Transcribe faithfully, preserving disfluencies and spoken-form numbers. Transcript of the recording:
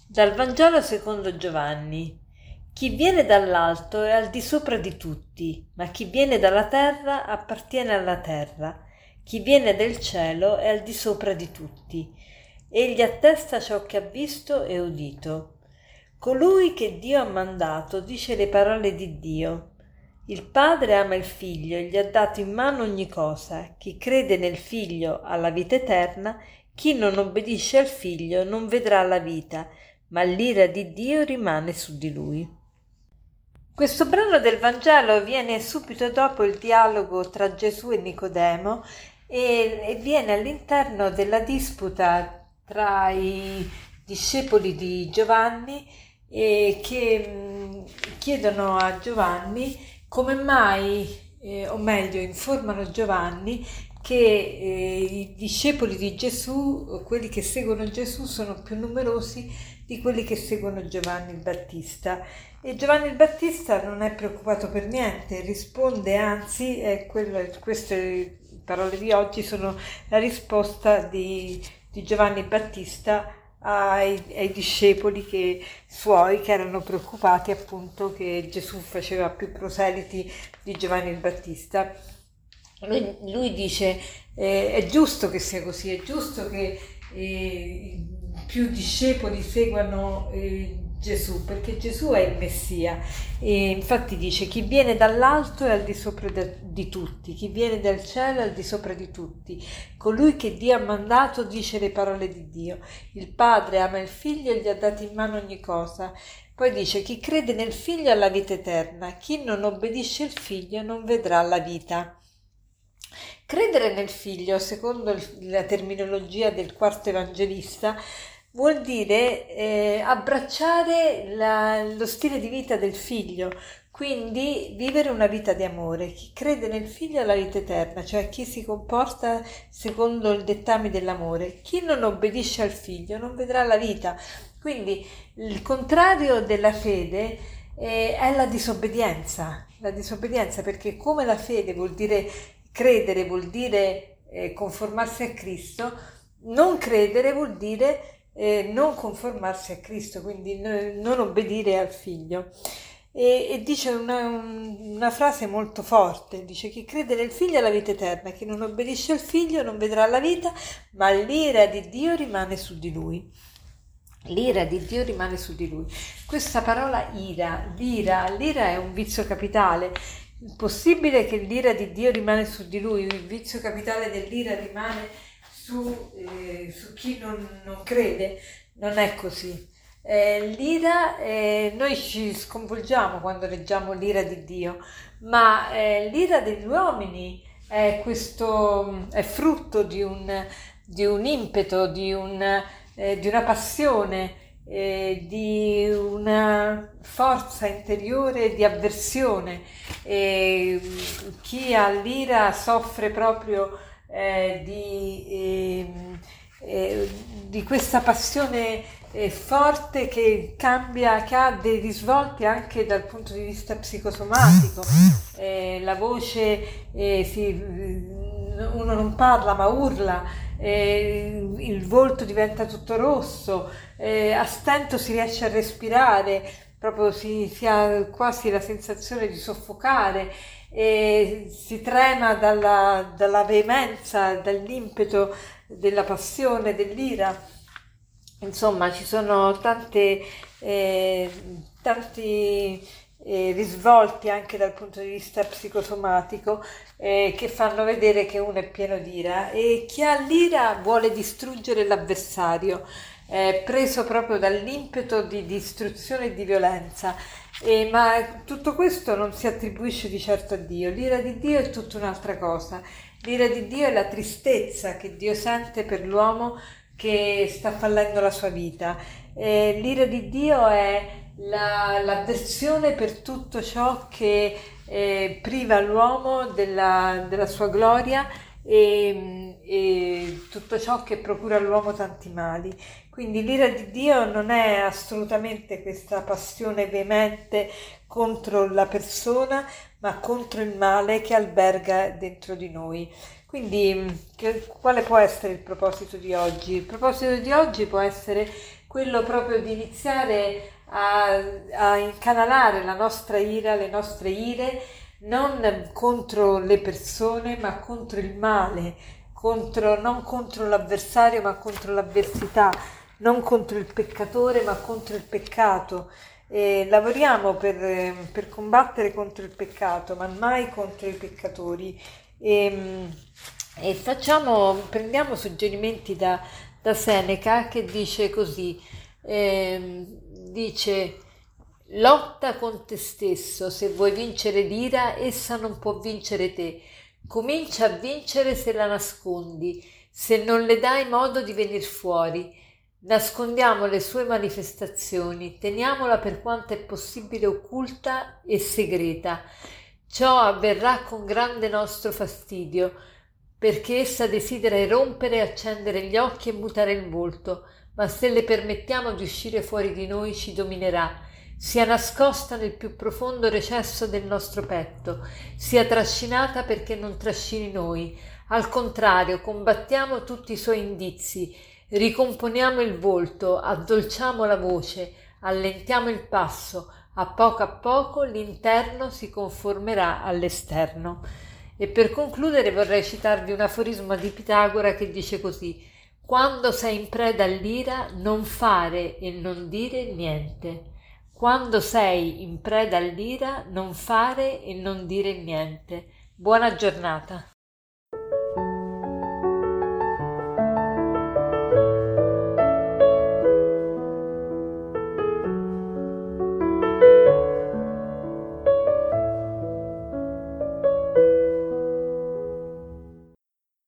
Dal Vangelo secondo Giovanni. Chi viene dall'alto è al di sopra di tutti, ma chi viene dalla terra appartiene alla terra. Chi viene del cielo è al di sopra di tutti. Egli attesta ciò che ha visto e udito. Colui che Dio ha mandato dice le parole di Dio. Il Padre ama il Figlio e gli ha dato in mano ogni cosa. Chi crede nel Figlio ha la vita eterna, chi non obbedisce al Figlio non vedrà la vita, ma l'ira di Dio rimane su di lui. Questo brano del Vangelo viene subito dopo il dialogo tra Gesù e Nicodemo e, e viene all'interno della disputa tra i discepoli di Giovanni eh, che mh, chiedono a Giovanni come mai, eh, o meglio informano Giovanni che eh, i discepoli di Gesù, quelli che seguono Gesù, sono più numerosi di quelli che seguono Giovanni il Battista. E Giovanni il Battista non è preoccupato per niente, risponde, anzi, è quello, queste parole di oggi sono la risposta di, di Giovanni Battista ai, ai discepoli che, suoi che erano preoccupati appunto che Gesù faceva più proseliti di Giovanni il Battista. Lui, lui dice eh, è giusto che sia così, è giusto che eh, più discepoli seguano eh, Gesù, perché Gesù è il Messia e infatti dice chi viene dall'alto è al di sopra di tutti, chi viene dal cielo è al di sopra di tutti, colui che Dio ha mandato dice le parole di Dio, il Padre ama il Figlio e gli ha dato in mano ogni cosa. Poi dice chi crede nel Figlio ha la vita eterna, chi non obbedisce al Figlio non vedrà la vita. Credere nel Figlio, secondo la terminologia del quarto evangelista, vuol dire eh, abbracciare la, lo stile di vita del Figlio, quindi vivere una vita di amore. Chi crede nel Figlio ha la vita eterna, cioè chi si comporta secondo il dettame dell'amore. Chi non obbedisce al Figlio non vedrà la vita. Quindi il contrario della fede eh, è la disobbedienza, la disobbedienza perché come la fede vuol dire credere, vuol dire eh, conformarsi a Cristo, non credere vuol dire Eh, non conformarsi a Cristo, quindi n- non obbedire al Figlio. E, e dice una, una frase molto forte, dice chi crede nel Figlio ha la vita eterna, chi non obbedisce al Figlio non vedrà la vita, ma l'ira di Dio rimane su di lui. L'ira di Dio rimane su di lui. Questa parola ira, l'ira, l'ira è un vizio capitale. È possibile che l'ira di Dio rimane su di lui, il vizio capitale dell'ira rimane Su, eh, su chi non, non crede? Non è così. Eh, l'ira, eh, noi ci sconvolgiamo quando leggiamo l'ira di Dio, ma eh, l'ira degli uomini è, questo, è frutto di un, di un impeto, di, un, eh, di una passione, eh, di una forza interiore di avversione. Eh, chi ha l'ira soffre proprio Eh, di, eh, eh, di questa passione eh, forte che cambia, che ha dei risvolti anche dal punto di vista psicosomatico. Eh, la voce, eh, si, uno non parla ma urla, eh, il volto diventa tutto rosso, eh, a stento si riesce a respirare, proprio si, si ha quasi la sensazione di soffocare. E si trema dalla, dalla veemenza, dall'impeto della passione, dell'ira. Insomma, ci sono tante, eh, tanti eh, risvolti anche dal punto di vista psicosomatico eh, che fanno vedere che uno è pieno di ira e chi ha l'ira vuole distruggere l'avversario, eh, preso proprio dall'impeto di distruzione e di violenza. Eh, ma tutto questo non si attribuisce di certo a Dio. L'ira di Dio è tutta un'altra cosa. L'ira di Dio è la tristezza che Dio sente per l'uomo che sta fallendo la sua vita. Eh, l'ira di Dio è la, l'avversione per tutto ciò che eh, priva l'uomo della, della sua gloria e, e tutto ciò che procura all'uomo tanti mali. Quindi l'ira di Dio non è assolutamente questa passione veemente contro la persona, ma contro il male che alberga dentro di noi. Quindi che, quale può essere il proposito di oggi? Il proposito di oggi può essere quello proprio di iniziare a, a incanalare la nostra ira, le nostre ire, non contro le persone, ma contro il male, contro, non contro l'avversario, ma contro l'avversità, non contro il peccatore, ma contro il peccato. E lavoriamo per, per combattere contro il peccato, ma mai contro i peccatori. E, e facciamo, prendiamo suggerimenti da, da Seneca, che dice così, eh, dice: lotta con te stesso, se vuoi vincere l'ira, essa non può vincere te. Comincia a vincere se la nascondi, se non le dai modo di venir fuori. Nascondiamo le sue manifestazioni, teniamola per quanto è possibile occulta e segreta. Ciò avverrà con grande nostro fastidio, perché essa desidera irrompere e accendere gli occhi e mutare il volto, ma se le permettiamo di uscire fuori di noi ci dominerà. Sia nascosta nel più profondo recesso del nostro petto, sia trascinata perché non trascini noi. Al contrario, combattiamo tutti i suoi indizi, ricomponiamo il volto, addolciamo la voce, allentiamo il passo, a poco a poco l'interno si conformerà all'esterno. E per concludere vorrei citarvi un aforisma di Pitagora che dice così: quando sei in preda all'ira, non fare e non dire niente. Quando sei in preda all'ira, non fare e non dire niente. Buona giornata.